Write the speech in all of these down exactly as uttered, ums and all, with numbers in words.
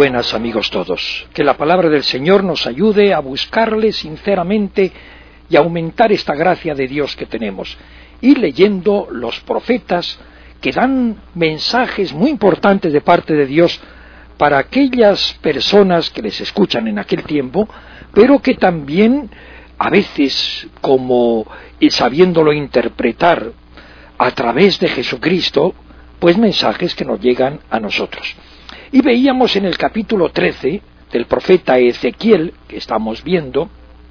buenas, amigos todos. Que la palabra del Señor nos ayude a buscarle sinceramente y a aumentar esta gracia de Dios que tenemos. Y leyendo los profetas que dan mensajes muy importantes de parte de Dios para aquellas personas que les escuchan en aquel tiempo, pero que también a veces, como sabiéndolo interpretar a través de Jesucristo, pues mensajes que nos llegan a nosotros. Y veíamos en el capítulo trece del profeta Ezequiel, que estamos viendo,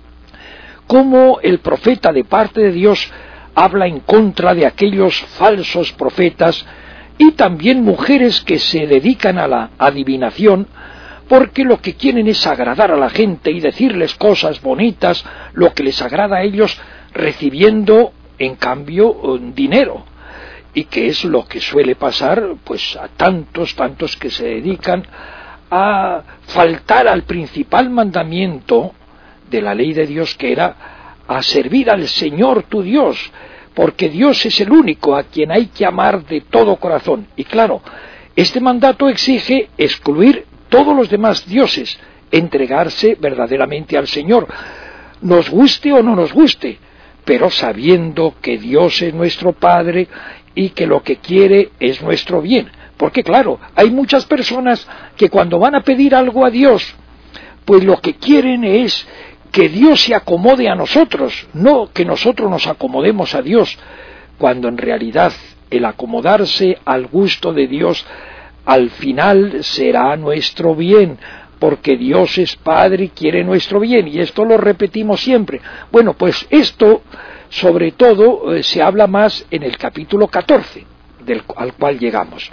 cómo el profeta de parte de Dios habla en contra de aquellos falsos profetas y también mujeres que se dedican a la adivinación, porque lo que quieren es agradar a la gente y decirles cosas bonitas, lo que les agrada a ellos, recibiendo en cambio dinero. Y que es lo que suele pasar pues a tantos, tantos que se dedican a faltar al principal mandamiento de la ley de Dios, que era a servir al Señor tu Dios, porque Dios es el único a quien hay que amar de todo corazón. Y claro, este mandato exige excluir todos los demás dioses, entregarse verdaderamente al Señor, nos guste o no nos guste, pero sabiendo que Dios es nuestro Padre y que lo que quiere es nuestro bien. Porque claro, hay muchas personas que cuando van a pedir algo a Dios, pues lo que quieren es que Dios se acomode a nosotros, no que nosotros nos acomodemos a Dios, cuando en realidad el acomodarse al gusto de Dios al final será nuestro bien, porque Dios es Padre y quiere nuestro bien, y esto lo repetimos siempre. Bueno, pues esto sobre todo eh, se habla más en el capítulo catorce, del, al cual llegamos.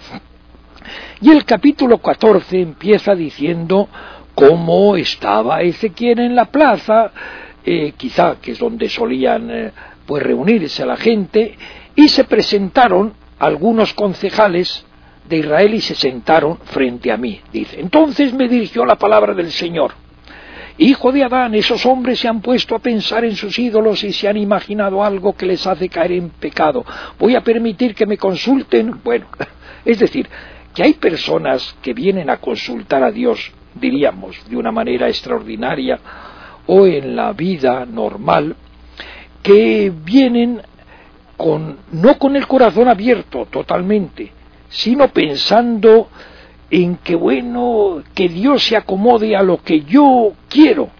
Y el capítulo catorce empieza diciendo cómo estaba Ezequiel en la plaza, eh, quizá que es donde solían eh, pues reunirse la gente, y se presentaron algunos concejales de Israel y se sentaron frente a mí. Dice, entonces me dirigió la palabra del Señor: Hijo de Adán, esos hombres se han puesto a pensar en sus ídolos y se han imaginado algo que les hace caer en pecado. Voy a permitir que me consulten. Bueno, es decir, que hay personas que vienen a consultar a Dios, diríamos, de una manera extraordinaria o en la vida normal, que vienen con, no con el corazón abierto totalmente, sino pensando en que bueno, que Dios se acomode a lo que yo quiero.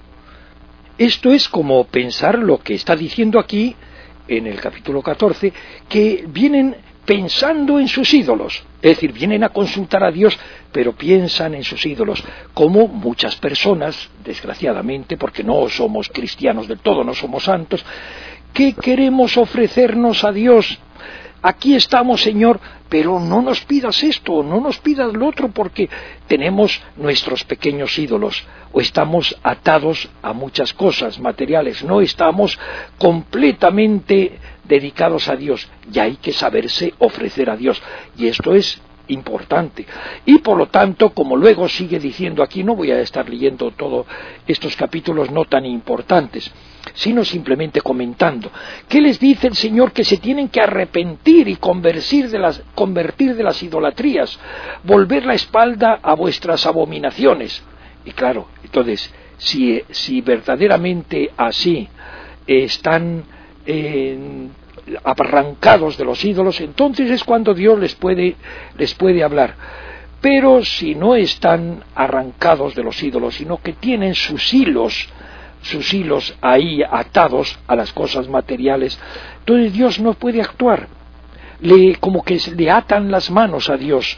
Esto es como pensar lo que está diciendo aquí en el capítulo catorce, que vienen pensando en sus ídolos, es decir, vienen a consultar a Dios, pero piensan en sus ídolos, como muchas personas, desgraciadamente, porque no somos cristianos del todo, no somos santos, que queremos ofrecernos a Dios. Aquí estamos, Señor, pero no nos pidas esto, no nos pidas lo otro, porque tenemos nuestros pequeños ídolos, o estamos atados a muchas cosas materiales, no estamos completamente dedicados a Dios, y hay que saberse ofrecer a Dios, y esto es importante. Y por lo tanto, como luego sigue diciendo aquí, no voy a estar leyendo todos estos capítulos no tan importantes, sino simplemente comentando. ¿Qué les dice el Señor? Que se tienen que arrepentir y convertir de las, convertir de las idolatrías, volver la espalda a vuestras abominaciones. Y claro, entonces, si, si verdaderamente así eh, están eh, arrancados de los ídolos, entonces es cuando Dios les puede, les puede hablar. Pero si no están arrancados de los ídolos, sino que tienen sus hilos, sus hilos ahí atados a las cosas materiales, entonces Dios no puede actuar, le, como que le atan las manos a Dios.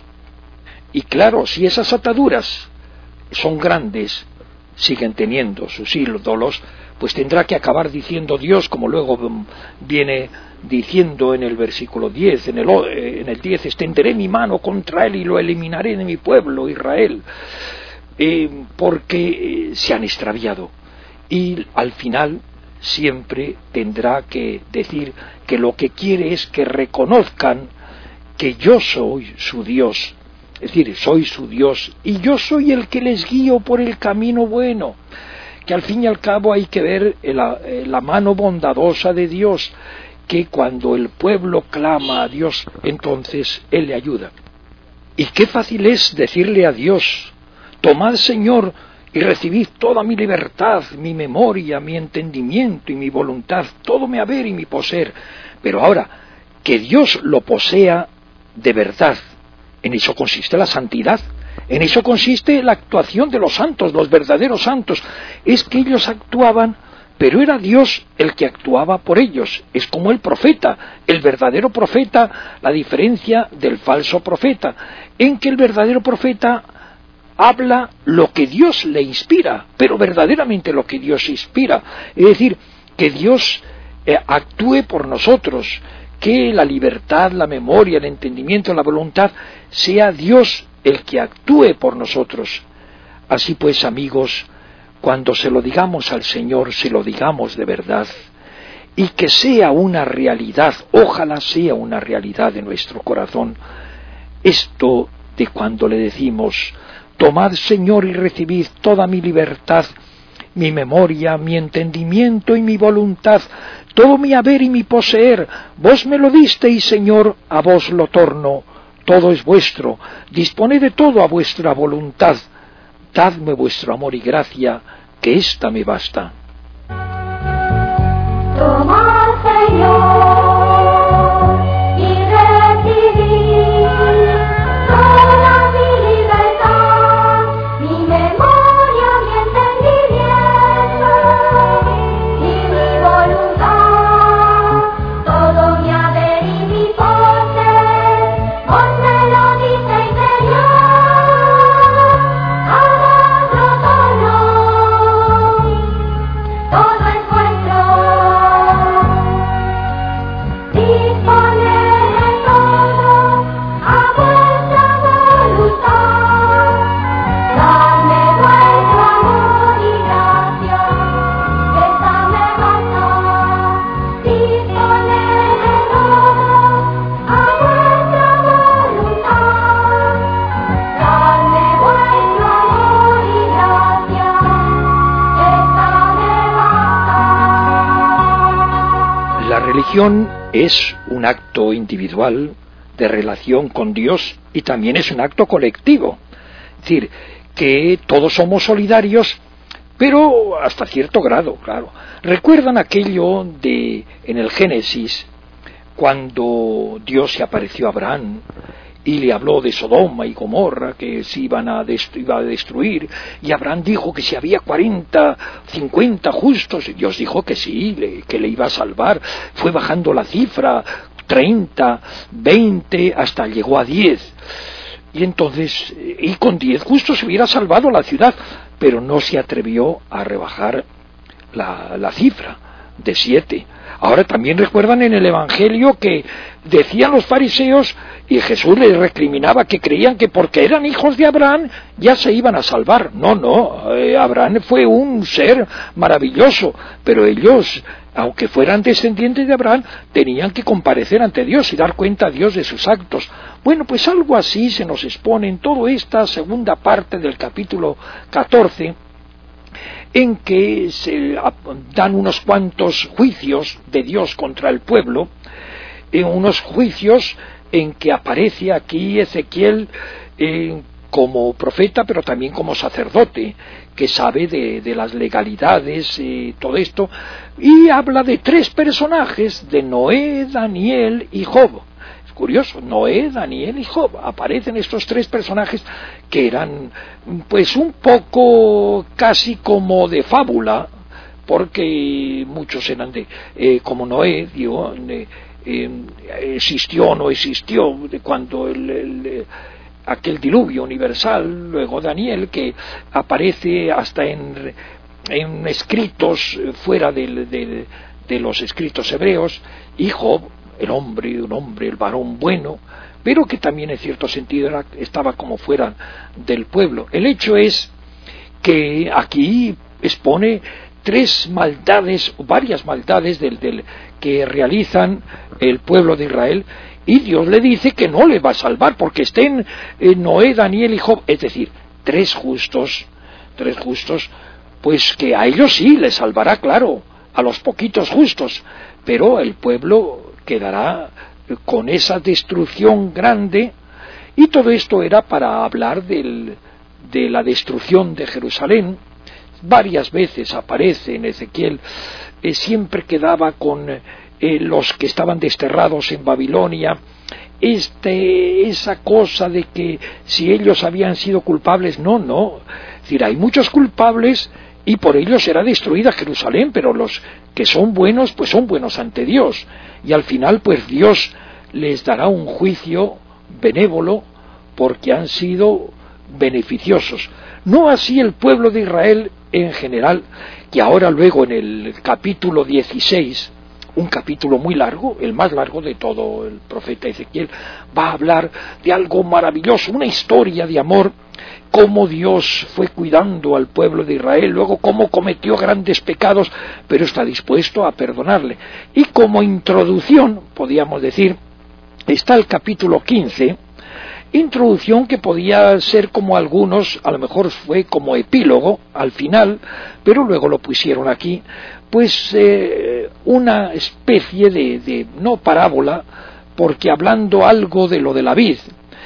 Y claro, si esas ataduras son grandes, siguen teniendo sus ídolos, pues tendrá que acabar diciendo Dios, como luego viene diciendo en el versículo diez, en el, en el diez, extenderé mi mano contra él y lo eliminaré de mi pueblo Israel, eh, porque eh, se han extraviado. Y al final siempre tendrá que decir que lo que quiere es que reconozcan que yo soy su Dios, es decir, soy su Dios y yo soy el que les guío por el camino bueno, que al fin y al cabo hay que ver la, la mano bondadosa de Dios, que cuando el pueblo clama a Dios, entonces Él le ayuda. Y qué fácil es decirle a Dios tomad, Señor, y recibid toda mi libertad, mi memoria, mi entendimiento y mi voluntad, todo mi haber y mi poseer. Pero ahora, que Dios lo posea de verdad, en eso consiste la santidad, en eso consiste la actuación de los santos, los verdaderos santos. Es que ellos actuaban, pero era Dios el que actuaba por ellos. Es como el profeta, el verdadero profeta, la diferencia del falso profeta, en que el verdadero profeta habla lo que Dios le inspira, pero verdaderamente lo que Dios inspira. Es decir, que Dios eh, actúe por nosotros, que la libertad, la memoria, el entendimiento, la voluntad, sea Dios el que actúe por nosotros. Así pues, amigos, cuando se lo digamos al Señor, se lo digamos de verdad, y que sea una realidad, ojalá sea una realidad de nuestro corazón, esto de cuando le decimos: tomad, Señor, y recibid toda mi libertad, mi memoria, mi entendimiento y mi voluntad, todo mi haber y mi poseer, vos me lo disteis, Señor, a vos lo torno, todo es vuestro, disponed de todo a vuestra voluntad, dadme vuestro amor y gracia, que ésta me basta. Tomad, Señor, y recibid toda mi libertad, mi memoria, mi entendimiento y mi voluntad, todo mi haber y mi poseer, vos me lo disteis, Señor, a vos lo torno, todo es vuestro. Disponed de todo a vuestra voluntad, dadme vuestro amor y gracia, que esta me basta. Disponed de todo a vuestra voluntad, dadme vuestro amor y gracia, que esta me basta. La religión es un acto individual de relación con Dios y también es un acto colectivo. Es decir, que todos somos solidarios, pero hasta cierto grado, claro. ¿Recuerdan aquello de en el Génesis, cuando Dios se apareció a Abraham y le habló de Sodoma y Gomorra, que se iban a, destru- iba a destruir, y Abraham dijo que si había cuarenta, cincuenta justos, y Dios dijo que sí, le, que le iba a salvar? Fue bajando la cifra, treinta, veinte, hasta llegó a diez. Y entonces, y con diez justos se hubiera salvado la ciudad, pero no se atrevió a rebajar la, la cifra de siete. Ahora también recuerdan en el Evangelio que decían los fariseos, y Jesús les recriminaba, que creían que porque eran hijos de Abraham ya se iban a salvar. No, no, eh, Abraham fue un ser maravilloso, pero ellos, aunque fueran descendientes de Abraham, tenían que comparecer ante Dios y dar cuenta a Dios de sus actos. Bueno, pues algo así se nos expone en toda esta segunda parte del capítulo catorce, en que se dan unos cuantos juicios de Dios contra el pueblo, en unos juicios en que aparece aquí Ezequiel eh, como profeta, pero también como sacerdote, que sabe de, de las legalidades y eh, todo esto, y habla de tres personajes, de Noé, Daniel y Job. Es curioso, Noé, Daniel y Job, aparecen estos tres personajes que eran pues un poco casi como de fábula, porque muchos eran de, eh, como Noé, digo, de, eh, existió o no existió, de cuando el, el, aquel diluvio universal. Luego Daniel, que aparece hasta en, en escritos fuera de, de, de los escritos hebreos, y Job, el hombre, un hombre, el varón bueno, pero que también en cierto sentido era, estaba como fuera del pueblo. El hecho es que aquí expone tres maldades, varias maldades del, del, que realizan el pueblo de Israel, y Dios le dice que no le va a salvar porque estén eh, Noé, Daniel y Job, es decir, tres justos, tres justos, pues que a ellos sí les salvará, claro, a los poquitos justos, pero el pueblo quedará con esa destrucción grande. Y todo esto era para hablar del, de la destrucción de Jerusalén. Varias veces aparece en Ezequiel, eh, siempre quedaba con eh, los que estaban desterrados en Babilonia, este, esa cosa de que si ellos habían sido culpables, no, no, es decir, hay muchos culpables y por ellos será destruida Jerusalén, pero los que son buenos, pues son buenos ante Dios, y al final pues Dios les dará un juicio benévolo porque han sido beneficiosos. No así el pueblo de Israel en general, que ahora luego en el capítulo dieciséis, un capítulo muy largo, el más largo de todo el profeta Ezequiel, va a hablar de algo maravilloso, una historia de amor, cómo Dios fue cuidando al pueblo de Israel, luego cómo cometió grandes pecados, pero está dispuesto a perdonarle. Y como introducción, podríamos decir, está el capítulo quince, introducción que podía ser como algunos, a lo mejor fue como epílogo al final, pero luego lo pusieron aquí, pues eh, una especie de, de, no parábola, porque hablando algo de lo de la vid,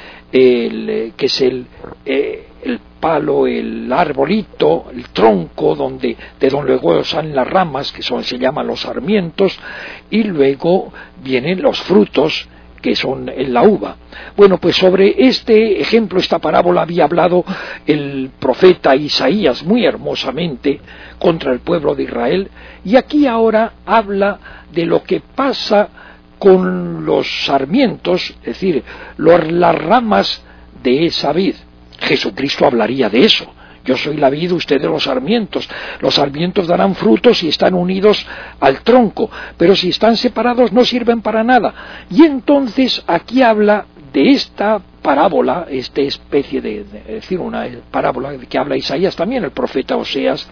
el, que es el, eh, el palo, el arbolito, el tronco, donde, de donde luego salen las ramas, que son, se llaman los sarmientos, y luego vienen los frutos, que son en la uva. Bueno, pues sobre este ejemplo, esta parábola, había hablado el profeta Isaías muy hermosamente contra el pueblo de Israel, y aquí ahora habla de lo que pasa con los sarmientos, es decir, los, las ramas de esa vid. Jesucristo hablaría de eso. Yo soy la vid, ustedes los sarmientos. Los sarmientos darán frutos si están unidos al tronco, pero si están separados no sirven para nada. Y entonces aquí habla de esta parábola, esta especie de, de es decir, una parábola que habla Isaías también, el profeta Oseas,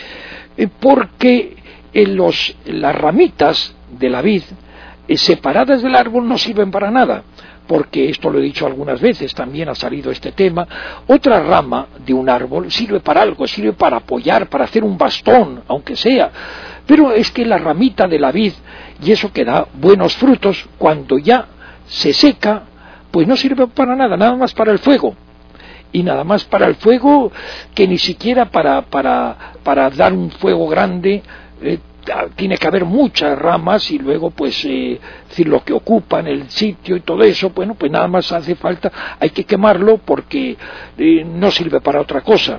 eh, porque eh, los, las ramitas de la vid eh, separadas del árbol no sirven para nada, porque esto lo he dicho algunas veces, también ha salido este tema. Otra rama de un árbol sirve para algo, sirve para apoyar, para hacer un bastón, aunque sea, pero es que la ramita de la vid, y eso que da buenos frutos, cuando ya se seca, pues no sirve para nada, nada más para el fuego, y nada más para el fuego, que ni siquiera para, para, para dar un fuego grande, eh, tiene que haber muchas ramas, y luego pues eh, decir, lo que ocupan el sitio y todo eso, bueno, pues nada más hace falta, hay que quemarlo porque eh, no sirve para otra cosa.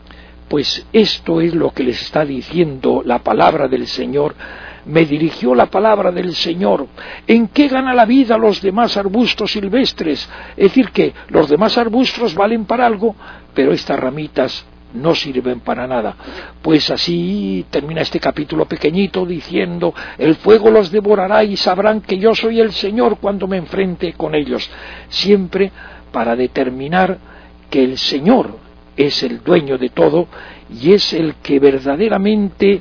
Pues esto es lo que les está diciendo la palabra del Señor. Me dirigió la palabra del Señor. ¿En qué gana la vida los demás arbustos silvestres? Es decir, que los demás arbustos valen para algo, pero estas ramitas no sirven para nada. Pues así termina este capítulo pequeñito diciendo: el fuego los devorará y sabrán que yo soy el Señor cuando me enfrente con ellos. Siempre para determinar que el Señor es el dueño de todo y es el que verdaderamente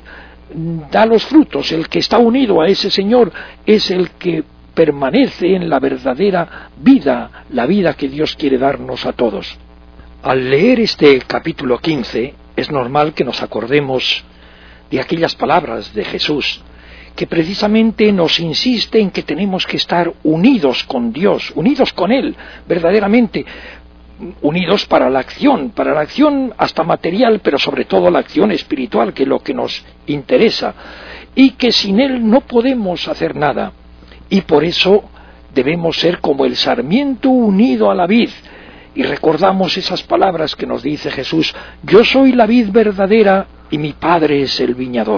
da los frutos. El que está unido a ese Señor es el que permanece en la verdadera vida, la vida que Dios quiere darnos a todos. Al leer este capítulo quince, es normal que nos acordemos de aquellas palabras de Jesús, que precisamente nos insiste en que tenemos que estar unidos con Dios, unidos con Él, verdaderamente, unidos para la acción, para la acción hasta material, pero sobre todo la acción espiritual, que es lo que nos interesa, y que sin Él no podemos hacer nada, y por eso debemos ser como el sarmiento unido a la vid. Y recordamos esas palabras que nos dice Jesús: yo soy la vid verdadera y mi Padre es el viñador.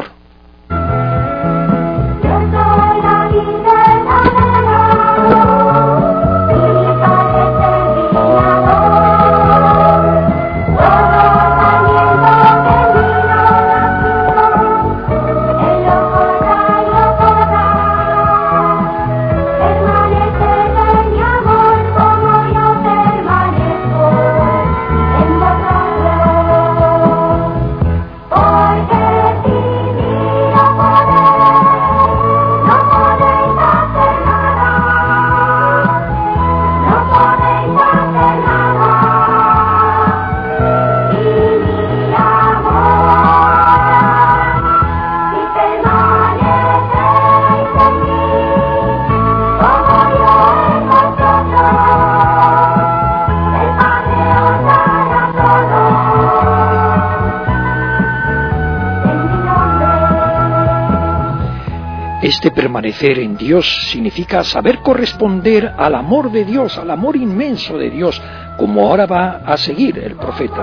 Porque Este permanecer en Dios significa saber corresponder al amor de Dios, al amor inmenso de Dios, como ahora va a seguir el profeta.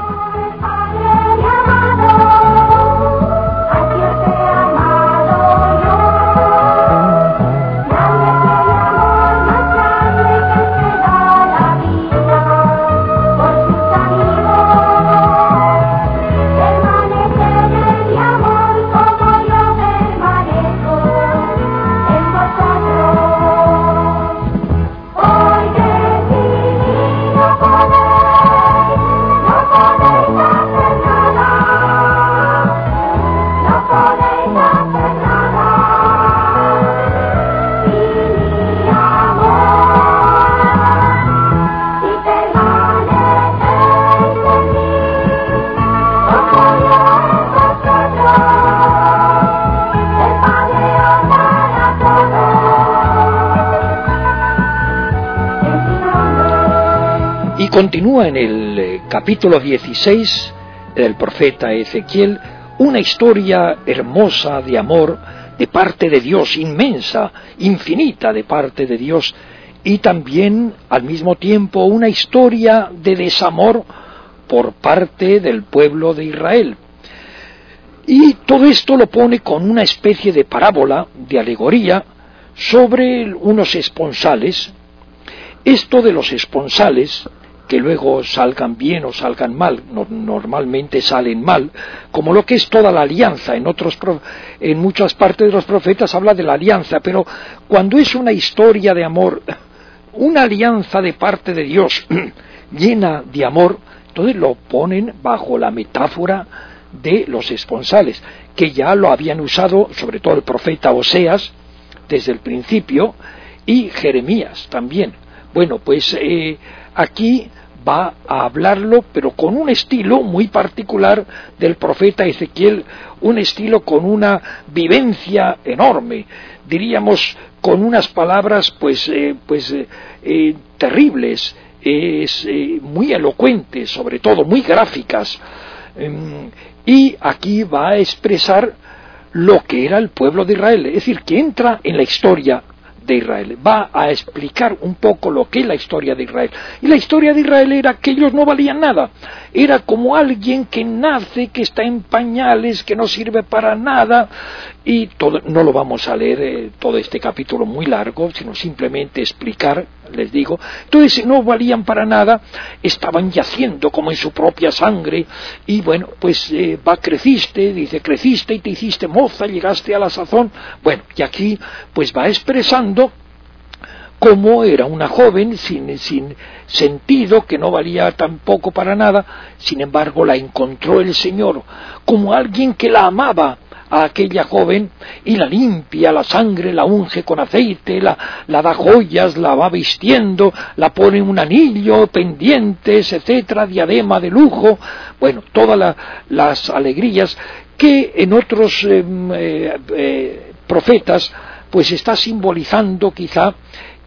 Y continúa en el eh, capítulo dieciséis del profeta Ezequiel una historia hermosa de amor de parte de Dios, inmensa, infinita de parte de Dios, y también al mismo tiempo una historia de desamor por parte del pueblo de Israel. Y todo esto lo pone con una especie de parábola, de alegoría, sobre unos esponsales. Esto de los esponsales, que luego salgan bien o salgan mal, no, normalmente salen mal, como lo que es toda la alianza. En otros, en muchas partes de los profetas habla de la alianza, pero cuando es una historia de amor, una alianza de parte de Dios llena de amor, entonces lo ponen bajo la metáfora de los esponsales, que ya lo habían usado sobre todo el profeta Oseas desde el principio, y Jeremías también. Bueno, pues eh, aquí va a hablarlo, pero con un estilo muy particular del profeta Ezequiel, un estilo con una vivencia enorme, diríamos con unas palabras pues, eh, pues eh, eh, terribles, eh, eh, muy elocuentes, sobre todo muy gráficas, eh, y aquí va a expresar lo que era el pueblo de Israel, es decir, que entra en la historia de Israel, va a explicar un poco lo que es la historia de Israel. Y la historia de Israel era que ellos no valían nada, era como alguien que nace, que está en pañales, que no sirve para nada, y todo, no lo vamos a leer eh, todo este capítulo muy largo, sino simplemente explicar, les digo. Entonces no valían para nada, estaban yaciendo como en su propia sangre, y bueno, pues eh, va, creciste, dice, creciste y te hiciste moza, llegaste a la sazón. Bueno, y aquí pues va expresando cómo era una joven sin, sin sentido, que no valía tampoco para nada, sin embargo la encontró el Señor como alguien que la amaba a aquella joven, y la limpia, la sangre, la unge con aceite, la, la da joyas, la va vistiendo, la pone un anillo, pendientes, etcétera, diadema de lujo, bueno, todas la, las alegrías que en otros eh, eh, profetas pues está simbolizando quizá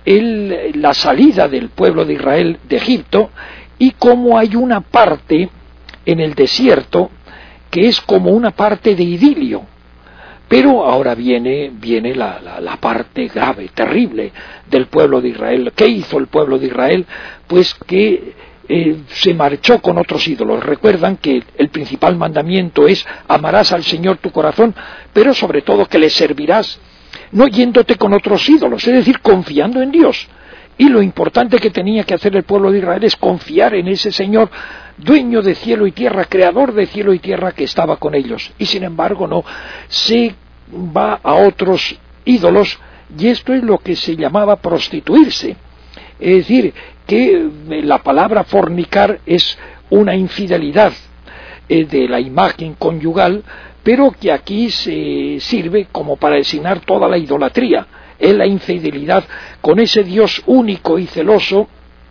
el, la salida del pueblo de Israel de Egipto, y cómo hay una parte en el desierto que es como una parte de idilio. Pero ahora viene, viene la, la, la parte grave, terrible del pueblo de Israel. ¿Qué hizo el pueblo de Israel? Pues que eh, se marchó con otros ídolos. Recuerdan que el principal mandamiento es amarás al Señor tu corazón, pero sobre todo que le servirás no yéndote con otros ídolos, es decir, confiando en Dios. Y lo importante que tenía que hacer el pueblo de Israel es confiar en ese Señor, dueño de cielo y tierra, creador de cielo y tierra, que estaba con ellos. Y sin embargo no, se va a otros ídolos, y esto es lo que se llamaba prostituirse. Es decir, que la palabra fornicar es una infidelidad eh, de la imagen conyugal, pero que aquí se sirve como para designar toda la idolatría. Es la infidelidad con ese Dios único y celoso,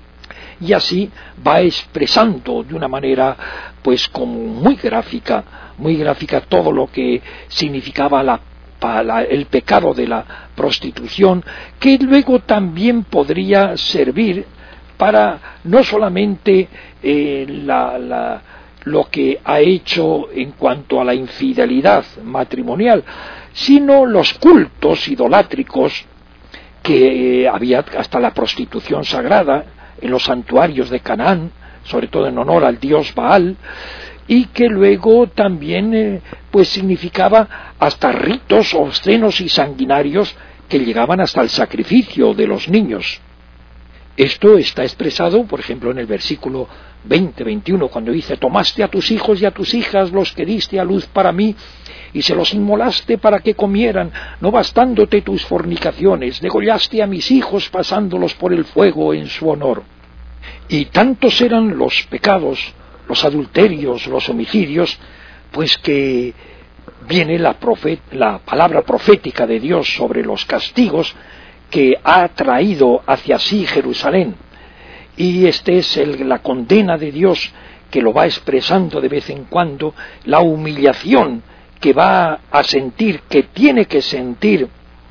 y así va expresando de una manera pues como muy gráfica, muy gráfica todo lo que significaba la, la, el pecado de la prostitución, que luego también podría servir para no solamente eh, la, la lo que ha hecho en cuanto a la infidelidad matrimonial, sino los cultos idolátricos que había, hasta la prostitución sagrada en los santuarios de Canaán, sobre todo en honor al dios Baal, y que luego también eh, pues significaba hasta ritos obscenos y sanguinarios que llegaban hasta el sacrificio de los niños. Esto está expresado, por ejemplo, en el versículo veinte veintiuno, cuando dice: tomaste a tus hijos y a tus hijas, los que diste a luz para mí, y se los inmolaste para que comieran, no bastándote tus fornicaciones, degollaste a mis hijos pasándolos por el fuego en su honor. Y tantos eran los pecados, los adulterios, los homicidios, pues que viene la, profet, la palabra profética de Dios sobre los castigos que ha traído hacia sí Jerusalén. Y esta es el, la condena de Dios, que lo va expresando de vez en cuando, la humillación que va a sentir, que tiene que sentir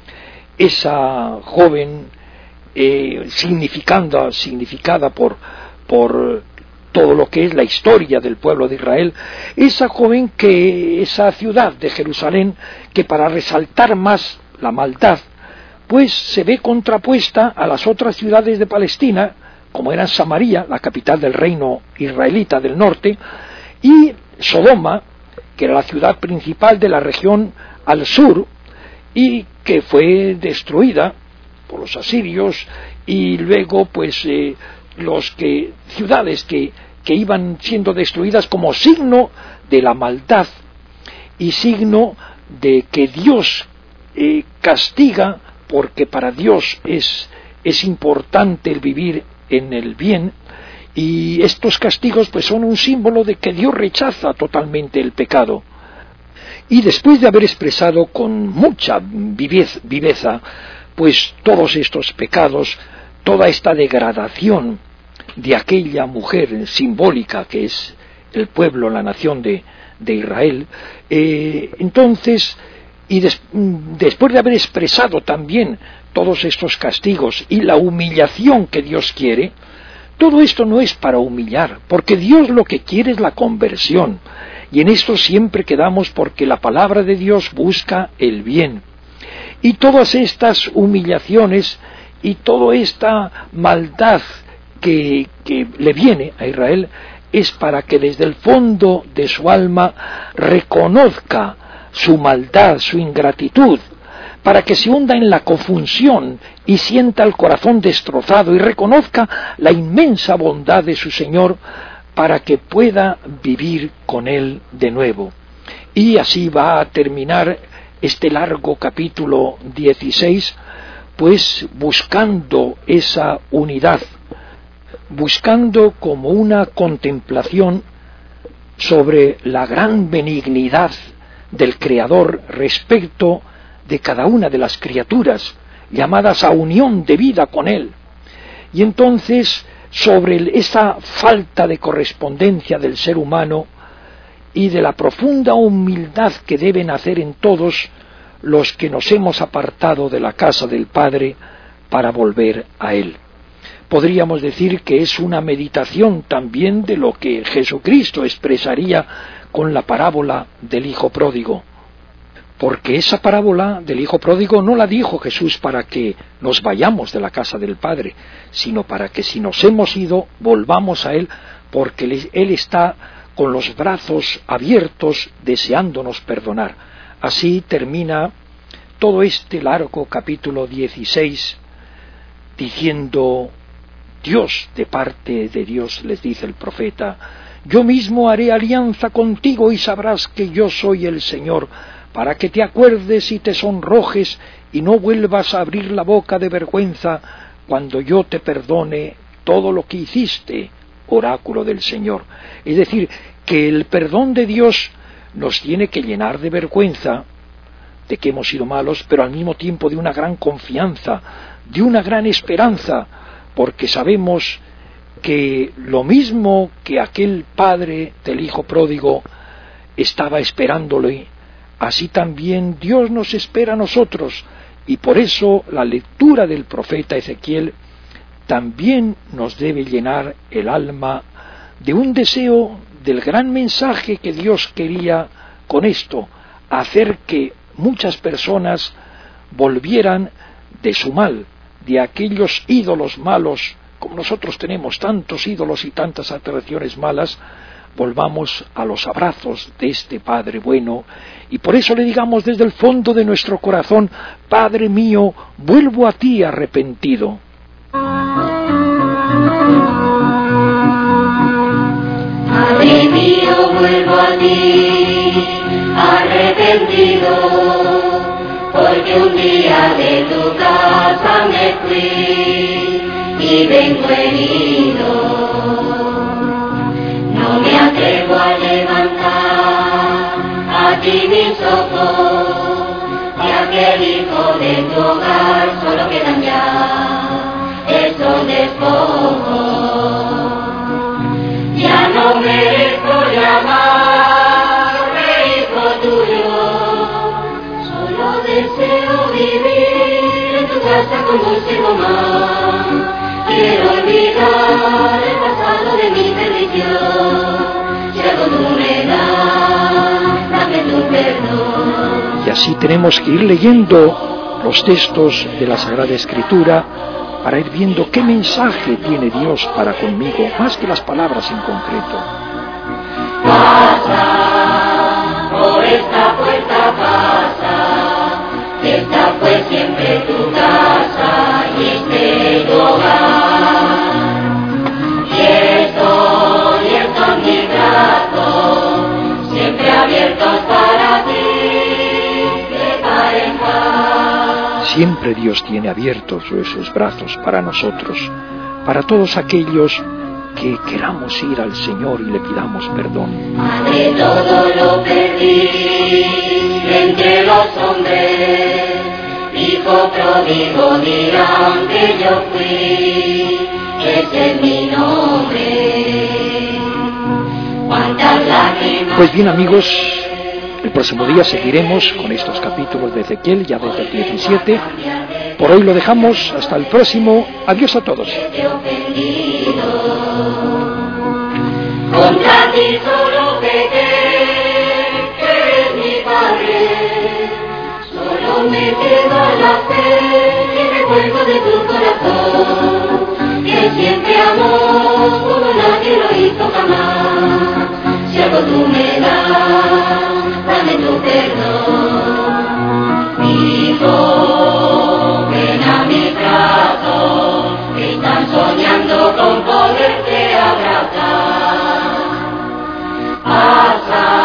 esa joven eh, significando, significada por, por todo lo que es la historia del pueblo de Israel, esa joven que, esa ciudad de Jerusalén, que para resaltar más la maldad, pues se ve contrapuesta a las otras ciudades de Palestina, como eran Samaria, la capital del reino israelita del norte, y Sodoma, que era la ciudad principal de la región al sur, y que fue destruida por los asirios, y luego pues eh, los que ciudades que, que iban siendo destruidas como signo de la maldad y signo de que Dios eh, castiga, porque para Dios es, es importante el vivir en el bien, y estos castigos pues son un símbolo de que Dios rechaza totalmente el pecado. Y después de haber expresado con mucha vivez, viveza pues todos estos pecados, toda esta degradación de aquella mujer simbólica que es el pueblo, la nación de, de Israel, eh, entonces, y des, después de haber expresado también todos estos castigos y la humillación que Dios quiere, todo esto no es para humillar, porque Dios lo que quiere es la conversión, y en esto siempre quedamos, porque la palabra de Dios busca el bien. Y todas estas humillaciones y toda esta maldad que, que le viene a Israel es para que desde el fondo de su alma reconozca su maldad, su ingratitud, para que se hunda en la confusión y sienta el corazón destrozado y reconozca la inmensa bondad de su Señor, para que pueda vivir con Él de nuevo. Y así va a terminar este largo capítulo dieciséis, pues buscando esa unidad, buscando como una contemplación sobre la gran benignidad del Creador respecto de cada una de las criaturas, llamadas a unión de vida con Él. Y entonces, sobre esa falta de correspondencia del ser humano y de la profunda humildad que deben hacer en todos los que nos hemos apartado de la casa del Padre para volver a Él. Podríamos decir que es una meditación también de lo que Jesucristo expresaría con la parábola del Hijo Pródigo, porque esa parábola del Hijo Pródigo no la dijo Jesús para que nos vayamos de la casa del Padre, sino para que si nos hemos ido, volvamos a Él, porque Él está con los brazos abiertos deseándonos perdonar. Así termina todo este largo capítulo dieciséis diciendo: Dios, de parte de Dios, les dice el profeta, yo mismo haré alianza contigo y sabrás que yo soy el Señor, para que te acuerdes y te sonrojes y no vuelvas a abrir la boca de vergüenza cuando yo te perdone todo lo que hiciste, oráculo del Señor. Es decir, que el perdón de Dios nos tiene que llenar de vergüenza de que hemos sido malos, pero al mismo tiempo de una gran confianza, de una gran esperanza, porque sabemos que lo mismo que aquel padre del Hijo Pródigo estaba esperándole, así también Dios nos espera a nosotros, y por eso la lectura del profeta Ezequiel también nos debe llenar el alma de un deseo del gran mensaje que Dios quería con esto, hacer que muchas personas volvieran de su mal, de aquellos ídolos malos, como nosotros tenemos tantos ídolos y tantas atracciones malas, volvamos a los abrazos de este Padre bueno, y por eso le digamos desde el fondo de nuestro corazón: Padre mío, vuelvo a ti arrepentido. Padre mío, vuelvo a ti arrepentido, porque un día de tu casa me fui y vengo herido. No me atrevo a levantar a ti mis ojos, y aquel hijo de tu hogar solo quedan ya esos despojos. Ya no merezco llamarme hijo tuyo, solo deseo vivir en tu casa como un ser humano. Quiero olvidar el pasado de mi perdición, si algo tú me das, dame tu perdón. Y así tenemos que ir leyendo los textos de la Sagrada Escritura para ir viendo qué mensaje tiene Dios para conmigo, más que las palabras en concreto. Pasa, por esta puerta pasa, esta fue siempre tu casa y este tu hogar. Y esto, y estos mis brazos, siempre abiertos para ti, de par en par. Siempre Dios tiene abiertos esos brazos para nosotros, para todos aquellos que queramos ir al Señor y le pidamos perdón. Madre, todo lo perdí entre los hombres, hijo pródigo dirán que yo fui, ese es mi nombre. Cuántas lágrimas. Pues bien, amigos, el próximo día seguiremos con estos capítulos de Ezequiel, ya desde el diecisiete. Por hoy lo dejamos, hasta el próximo. Adiós a todos. Contra ti solo pequé, que eres mi Padre, solo me queda la fe y recuerdo de tu corazón, que siempre amó como nadie lo hizo jamás. Si algo tú me das, dame tu perdón. Hijo, ven a mis brazos, que están soñando con poderte abrazar. Pasa.